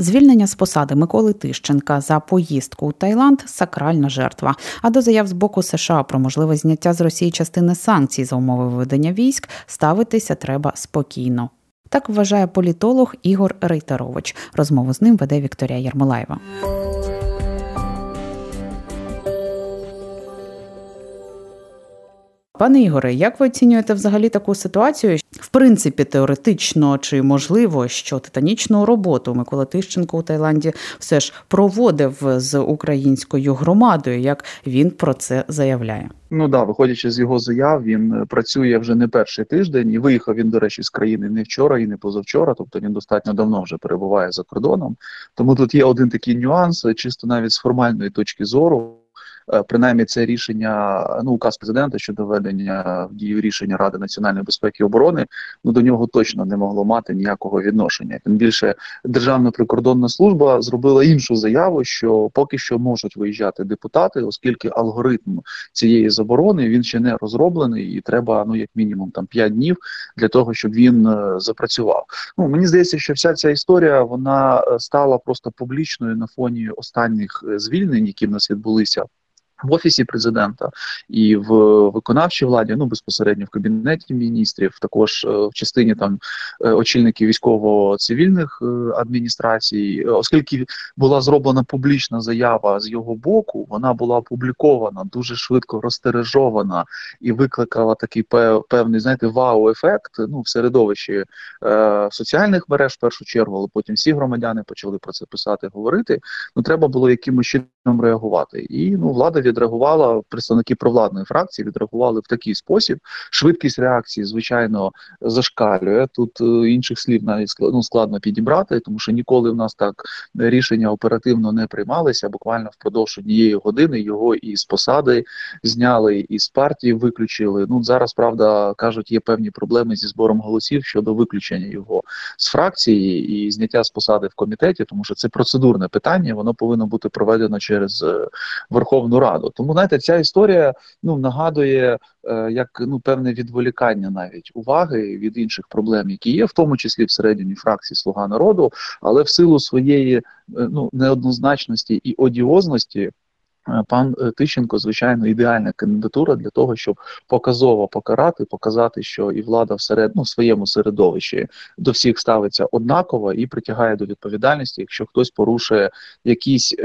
Звільнення з посади Миколи Тищенка за поїздку у Таїланд – сакральна жертва. А до заяв з боку США про можливе зняття з Росії частини санкцій за умови виведення військ ставитися треба спокійно. Так вважає політолог Ігор Рейтерович. Розмову з ним веде Вікторія Ярмолаєва. Пане Ігоре, як ви оцінюєте взагалі таку ситуацію? В принципі, теоретично чи можливо, що титанічну роботу Микола Тищенко у Таїланді все ж проводив з українською громадою, як він про це заявляє? Виходячи з його заяв, він працює вже не перший тиждень, і виїхав він, до речі, з країни не вчора і не позавчора, тобто він достатньо давно вже перебуває за кордоном. Тому тут є один такий нюанс, чисто навіть з формальної точки зору. Принаймні це рішення, указ президента щодо введення в дію рішення Ради національної безпеки і оборони, до нього точно не могло мати ніякого відношення. Тим більше Державна прикордонна служба зробила іншу заяву, що поки що можуть виїжджати депутати, оскільки алгоритм цієї заборони, він ще не розроблений і треба, як мінімум 5 днів для того, щоб він запрацював. Мені здається, що вся ця історія, вона стала просто публічною на фоні останніх звільнень, які в нас відбулися в Офісі Президента і в виконавчій владі, безпосередньо в Кабінеті міністрів, також в частині очільників військово-цивільних адміністрацій. Оскільки була зроблена публічна заява з його боку, вона була опублікована, дуже швидко розтиражована і викликала такий певний, вау-ефект в середовищі соціальних мереж в першу чергу, але потім всі громадяни почали про це писати, говорити. Треба було якимось чином реагувати. І влада відреагувала, представники провладної фракції відреагували в такий спосіб. Швидкість реакції, звичайно, зашкалює. Тут інших слів навіть складно підібрати, тому що ніколи в нас так рішення оперативно не приймалися. Буквально впродовж однієї години його і з посади зняли, і з партії виключили. Зараз, правда, кажуть, є певні проблеми зі збором голосів щодо виключення його з фракції і зняття з посади в комітеті, тому що це процедурне питання, воно повинно бути проведено через Верховну Раду. Тому, ця історія нагадує як певне відволікання навіть уваги від інших проблем, які є, в тому числі всередині фракції «Слуга народу», але в силу своєї неоднозначності і одіозності пан Тищенко, звичайно, ідеальна кандидатура для того, щоб показово показати, що і влада в своєму середовищі до всіх ставиться однаково і притягає до відповідальності, якщо хтось порушує якісь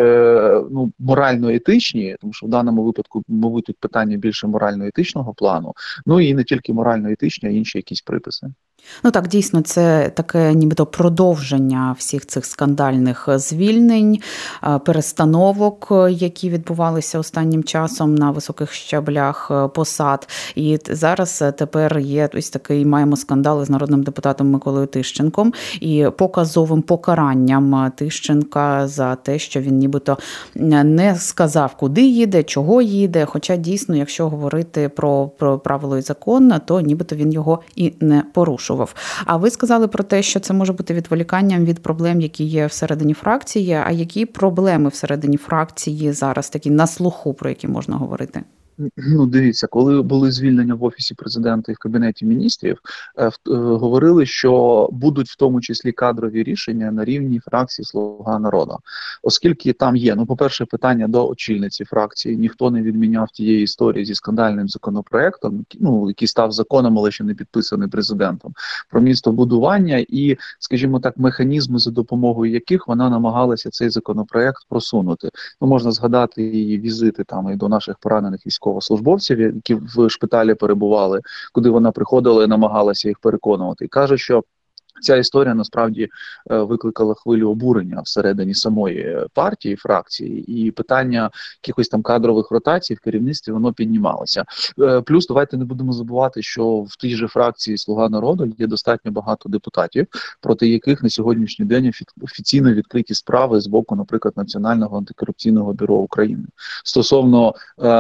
морально-етичні, тому що в даному випадку, мабуть, тут питання більше морально-етичного плану, і не тільки морально-етичні, а інші якісь приписи. Так, дійсно, це таке нібито продовження всіх цих скандальних звільнень, перестановок, які відбувалися останнім часом на високих щаблях посад. І зараз тепер є ось такий, маємо скандал з народним депутатом Миколою Тищенком і показовим покаранням Тищенка за те, що він нібито не сказав, куди їде, чого їде. Хоча дійсно, якщо говорити про правило і закон, то нібито він його і не порушував. А ви сказали про те, що це може бути відволіканням від проблем, які є всередині фракції. А які проблеми всередині фракції зараз такі на слуху, про які можна говорити? Дивіться, коли були звільнення в Офісі Президента і в Кабінеті міністрів, говорили, що будуть в тому числі кадрові рішення на рівні фракції «Слуга народу». Оскільки там є, по-перше, питання до очільниці фракції, ніхто не відміняв тієї історії зі скандальним законопроектом, який став законом, але ще не підписаний президентом, про містобудування і, скажімо так, механізми, за допомогою яких вона намагалася цей законопроект просунути. Можна згадати її візити і до наших поранених військовослужбовців, які в шпиталі перебували, куди вона приходила і намагалася їх переконувати. І каже, що ця історія насправді викликала хвилю обурення всередині самої партії, фракції, і питання якихось кадрових ротацій в керівництві, воно піднімалося. Плюс давайте не будемо забувати, що в тій же фракції «Слуга народу» є достатньо багато депутатів, проти яких на сьогоднішній день офіційно відкриті справи з боку, наприклад, Національного антикорупційного бюро України. Стосовно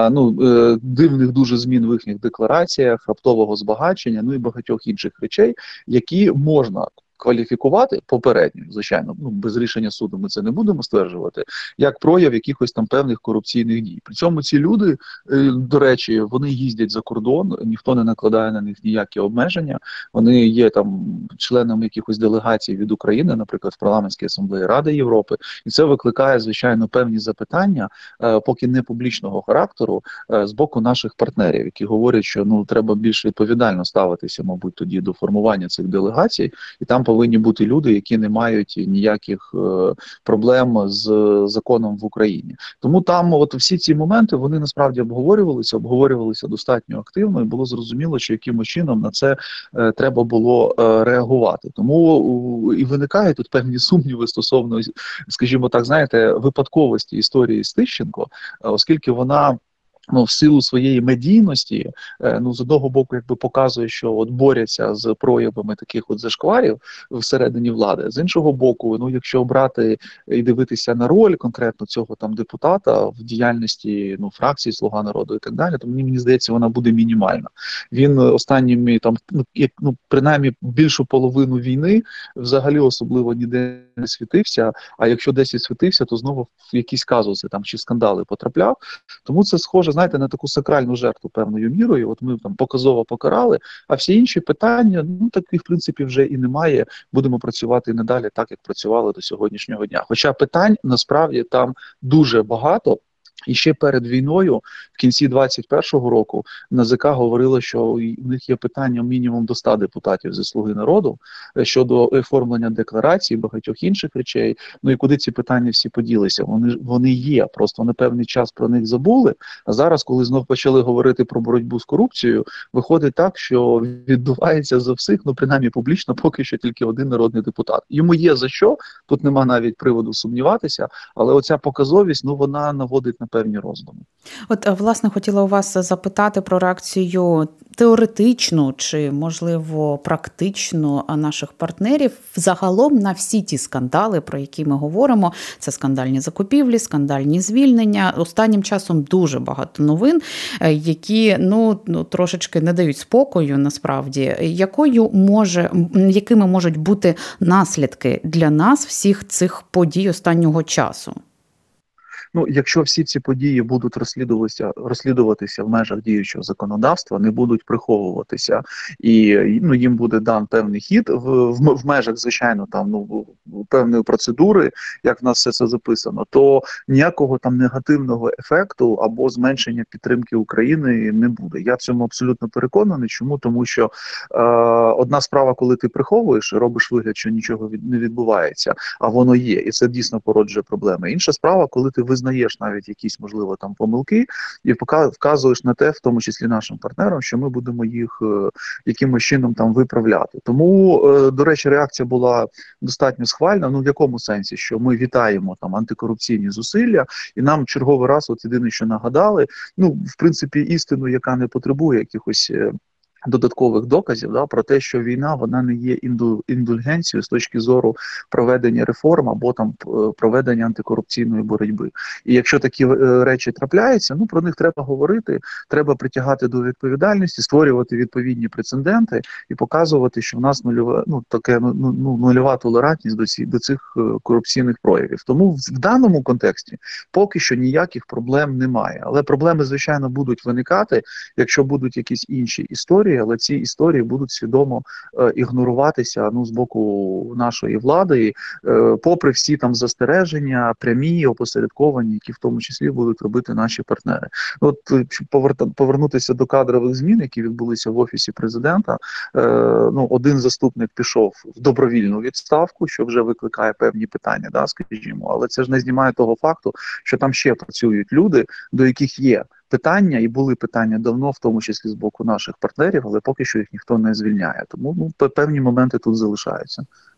дивних дуже змін в їхніх деклараціях, раптового збагачення, і багатьох інших речей, які можна кваліфікувати попередньо, звичайно, без рішення суду ми це не будемо стверджувати, як прояв якихось там певних корупційних дій. При цьому ці люди, до речі, вони їздять за кордон, ніхто не накладає на них ніякі обмеження, вони є там членами якихось делегацій від України, наприклад, в Парламентській асамблеї Ради Європи, і це викликає, звичайно, певні запитання, поки не публічного характеру, з боку наших партнерів, які говорять, що треба більш відповідально ставитися, мабуть, тоді до формування цих делегацій, і там повинні бути люди, які не мають ніяких проблем з законом в Україні. Тому там от всі ці моменти, вони насправді обговорювалися достатньо активно, і було зрозуміло, що якимось чином на це треба було реагувати. Тому і виникають тут певні сумніви стосовно, скажімо так, знаєте, випадковості історії з Тищенко, оскільки вона в силу своєї медійності, з одного боку, якби показує, що от борються з проявами таких от зашкварів всередині влади, з іншого боку, якщо брати і дивитися на роль конкретно цього там депутата в діяльності фракції «Слуга народу» і так далі, то мені здається, вона буде мінімальна. Він останніми принаймні більшу половину війни взагалі особливо ніде не світився, а якщо десь і світився, то знову в якісь казуси там чи скандали потрапляв. Тому це схоже, знаєте, на таку сакральну жертву певною мірою. От ми там показово покарали, а всі інші питання, таких в принципі вже і немає. Будемо працювати і надалі так, як працювали до сьогоднішнього дня. Хоча питань насправді там дуже багато. І ще перед війною, в кінці 21-го року, НАЗК говорило, що у них є питання мінімум до 100 депутатів зі «Слуги народу» щодо оформлення декларацій, багатьох інших речей. І куди ці питання всі поділися? Вони є, просто на певний час про них забули. А зараз, коли знов почали говорити про боротьбу з корупцією, виходить так, що відбувається за всіх, принаймні публічно, поки що тільки один народний депутат. Йому є за що, тут нема навіть приводу сумніватися, але оця показовість, вона наводить на певні роздуми. От, власне, хотіла у вас запитати про реакцію теоретичну чи, можливо, практичну наших партнерів загалом на всі ті скандали, про які ми говоримо. Це скандальні закупівлі, скандальні звільнення. Останнім часом дуже багато новин, які трошечки не дають спокою, насправді. Якими можуть бути наслідки для нас всіх цих подій останнього часу? Якщо всі ці події будуть розслідуватися в межах діючого законодавства, не будуть приховуватися, і їм буде дан певний хід в межах, звичайно, певної процедури, як в нас все це записано, то ніякого там негативного ефекту або зменшення підтримки України не буде. Я в цьому абсолютно переконаний. Чому? Тому що одна справа, коли ти приховуєш, робиш вигляд, що нічого не відбувається, а воно є, і це дійсно породжує проблеми. Інша справа, коли ти визнаєш навіть якісь, можливо, там помилки і вказуєш на те, в тому числі нашим партнерам, що ми будемо їх якимось чином там виправляти. Тому, до речі, реакція була достатньо схвальна. В якому сенсі? Що ми вітаємо там антикорупційні зусилля, і нам черговий раз, от єдине, що нагадали, в принципі, істину, яка не потребує якихось додаткових доказів, про те, що війна, вона не є індульгенцією з точки зору проведення реформ або там проведення антикорупційної боротьби. І якщо такі речі трапляються, про них треба говорити, треба притягати до відповідальності, створювати відповідні прецеденти і показувати, що в нас нульова толерантність до цих корупційних проявів. Тому в даному контексті поки що ніяких проблем немає. Але проблеми, звичайно, будуть виникати, якщо будуть якісь інші історії, але ці історії будуть свідомо ігноруватися з боку нашої влади, попри всі там застереження, прямі, опосередковані, які в тому числі будуть робити наші партнери. Щоб повернутися до кадрових змін, які відбулися в Офісі Президента, один заступник пішов в добровільну відставку, що вже викликає певні питання, скажімо, але це ж не знімає того факту, що там ще працюють люди, до яких є питання, і були питання давно, в тому числі з боку наших партнерів, але поки що їх ніхто не звільняє. Тому певні моменти тут залишаються.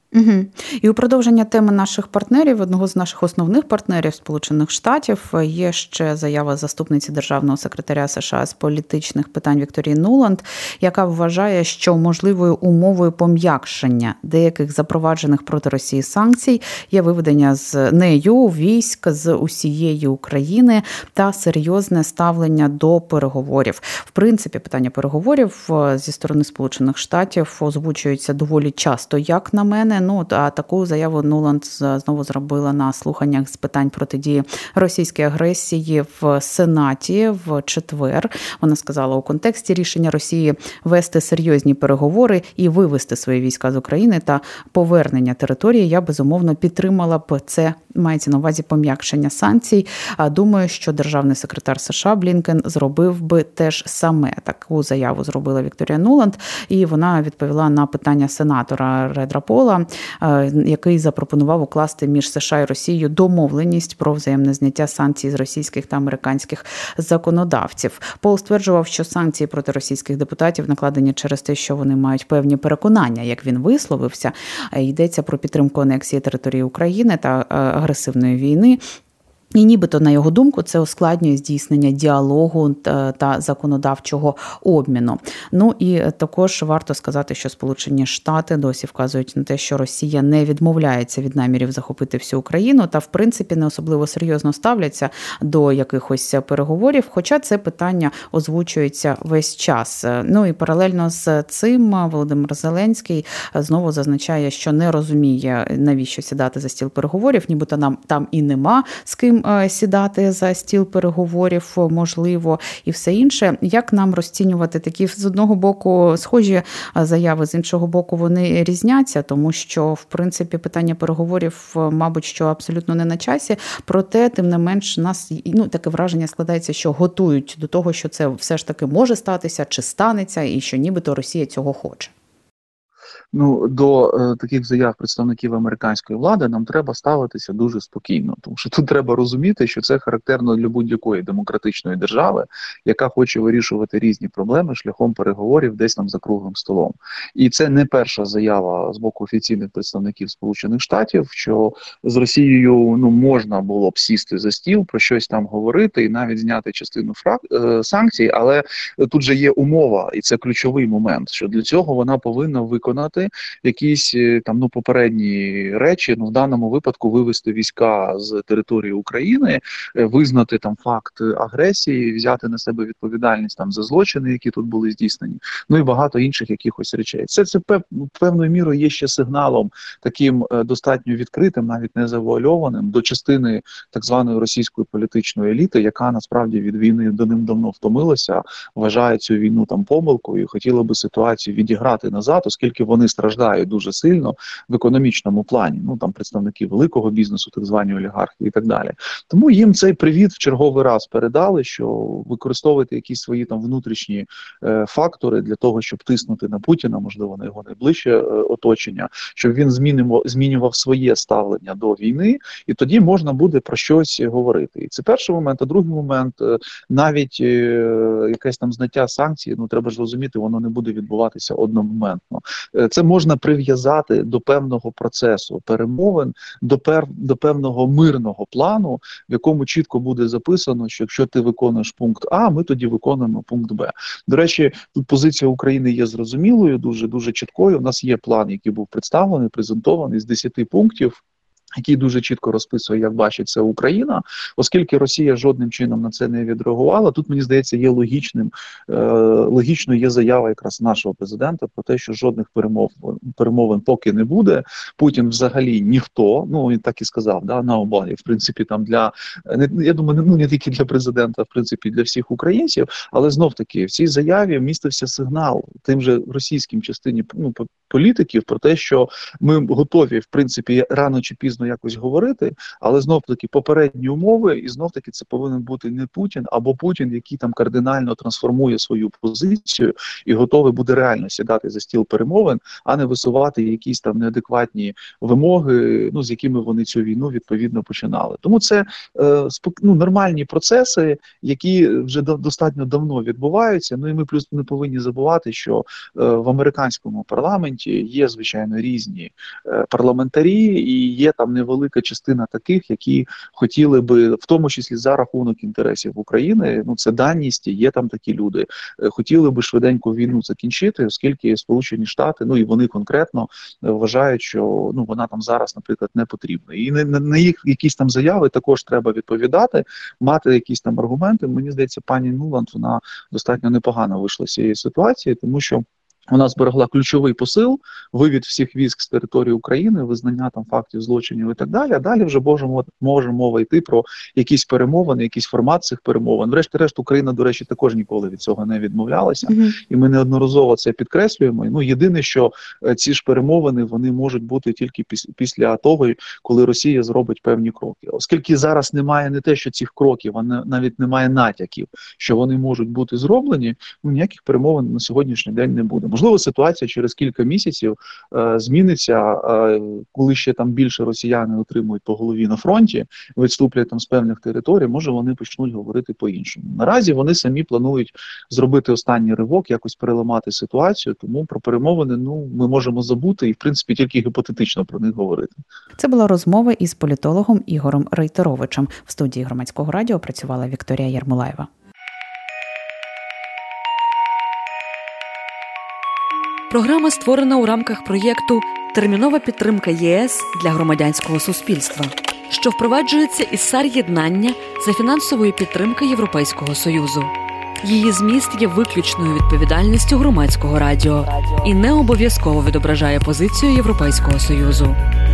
Угу. І у продовження теми наших партнерів, одного з наших основних партнерів Сполучених Штатів, є ще заява заступниці державного секретаря США з політичних питань Вікторії Нуланд, яка вважає, що можливою умовою пом'якшення деяких запроваджених проти Росії санкцій є виведення з нею військ з усієї України та серйозне ставлення до переговорів. В принципі, питання переговорів зі сторони Сполучених Штатів озвучується доволі часто, як на мене. А таку заяву Нуланд знову зробила на слуханнях з питань протидії російській агресії в Сенаті в четвер. Вона сказала, у контексті рішення Росії вести серйозні переговори і вивести свої війська з України та повернення території, я безумовно підтримала б це, мається на увазі пом'якшення санкцій. Думаю, що державний секретар США Блінкен зробив би теж саме. Таку заяву зробила Вікторія Нуланд, і вона відповіла на питання сенатора Реда Пола, який запропонував укласти між США і Росією домовленість про взаємне зняття санкцій з російських та американських законодавців. Пол стверджував, що санкції проти російських депутатів накладені через те, що вони мають певні переконання, як він висловився. Йдеться про підтримку анексії території України та агресивної війни. І нібито, на його думку, це ускладнює здійснення діалогу та законодавчого обміну. І також варто сказати, що Сполучені Штати досі вказують на те, що Росія не відмовляється від намірів захопити всю Україну та, в принципі, не особливо серйозно ставляться до якихось переговорів, хоча це питання озвучується весь час. І паралельно з цим Володимир Зеленський знову зазначає, що не розуміє, навіщо сідати за стіл переговорів, нібито нам там і нема з ким сідати за стіл переговорів, можливо, і все інше. Як нам розцінювати такі, з одного боку, схожі заяви, з іншого боку, вони різняться, тому що, в принципі, питання переговорів, мабуть, що абсолютно не на часі, проте, тим не менш, нас, таке враження складається, що готують до того, що це все ж таки може статися, чи станеться, і що нібито Росія цього хоче. До таких заяв представників американської влади нам треба ставитися дуже спокійно, тому що тут треба розуміти, що це характерно для будь-якої демократичної держави, яка хоче вирішувати різні проблеми шляхом переговорів десь там за круглим столом. І це не перша заява з боку офіційних представників Сполучених Штатів, що з Росією можна було б сісти за стіл, про щось там говорити і навіть зняти частину санкцій, але тут же є умова, і це ключовий момент, що для цього вона повинна виконати якісь там попередні речі, в даному випадку вивести війська з території України, визнати там факт агресії, взяти на себе відповідальність там за злочини, які тут були здійснені, і багато інших якихось речей. Це певною мірою є ще сигналом таким достатньо відкритим, навіть не завуальованим, до частини так званої російської політичної еліти, яка насправді від війни давним-давно втомилася, вважає цю війну там помилкою і хотіла би ситуацію відіграти назад, оскільки вони страждають дуже сильно в економічному плані. Там представники великого бізнесу, так звані олігархи і так далі. Тому їм цей привіт в черговий раз передали, що використовувати якісь свої там внутрішні фактори для того, щоб тиснути на Путіна, можливо, на його найближче оточення, щоб він змінював своє ставлення до війни, і тоді можна буде про щось говорити. І це перший момент. А другий момент, навіть якесь там зняття санкцій, треба ж розуміти, воно не буде відбуватися одномоментно. Це можна прив'язати до певного процесу перемовин, до певного мирного плану, в якому чітко буде записано, що якщо ти виконуєш пункт А, ми тоді виконуємо пункт Б. До речі, тут позиція України є зрозумілою, дуже чіткою. У нас є план, який був представлений, презентований з 10 пунктів, який дуже чітко розписує, як бачить це Україна, оскільки Росія жодним чином на це не відреагувала. Тут, мені здається, є логічною є заява якраз нашого президента про те, що жодних перемовин поки не буде. Путін взагалі ніхто, він так і сказав, на ободі, в принципі, там я думаю, не тільки для президента, в принципі, для всіх українців, але знов-таки в цій заяві містився сигнал тим же російським частині політиків про те, що ми готові, в принципі, рано чи пізно серйозно якось говорити, але знов-таки попередні умови, і знов-таки це повинен бути не Путін, або Путін, який там кардинально трансформує свою позицію і готовий буде реально сідати за стіл перемовин, а не висувати якісь там неадекватні вимоги, з якими вони цю війну відповідно починали. Тому це нормальні процеси, які вже достатньо давно відбуваються. І ми плюс не повинні забувати, що в американському парламенті є, звичайно, різні парламентарі, і є там невелика частина таких, які хотіли би, в тому числі за рахунок інтересів України, це даність, є там такі люди, хотіли би швиденько війну закінчити, оскільки Сполучені Штати, і вони конкретно вважають, що вона там зараз, наприклад, не потрібна. І на їх якісь там заяви також треба відповідати, мати якісь там аргументи. Мені здається, пані Нуланд, вона достатньо непогано вийшла з цієї ситуації, тому що вона зберегла ключовий посил, вивід всіх військ з території України, визнання там фактів злочинів і так далі. А далі вже може мова йти про якісь перемовини, якийсь формат цих перемовин. Врешті-решт, Україна, до речі, також ніколи від цього не відмовлялася. І ми неодноразово це підкреслюємо. Єдине, що ці ж перемовини, вони можуть бути тільки після того, коли Росія зробить певні кроки. Оскільки зараз немає не те, що цих кроків, а навіть немає натяків, що вони можуть бути зроблені, ніяких перемовин на сьогоднішній день не буде. Можливо, ситуація через кілька місяців зміниться, коли ще там більше росіяни отримують по голові на фронті, відступлять там з певних територій, може вони почнуть говорити по-іншому. Наразі вони самі планують зробити останній ривок, якось переламати ситуацію, тому про перемовини ми можемо забути і, в принципі, тільки гіпотетично про них говорити. Це була розмова із політологом Ігорем Рейтеровичем. В студії Громадського радіо працювала Вікторія Ярмолаєва. Програма створена у рамках проєкту «Термінова підтримка ЄС для громадянського суспільства», що впроваджується із САР-єднання за фінансової підтримки Європейського Союзу. Її зміст є виключною відповідальністю Громадського радіо і не обов'язково відображає позицію Європейського Союзу.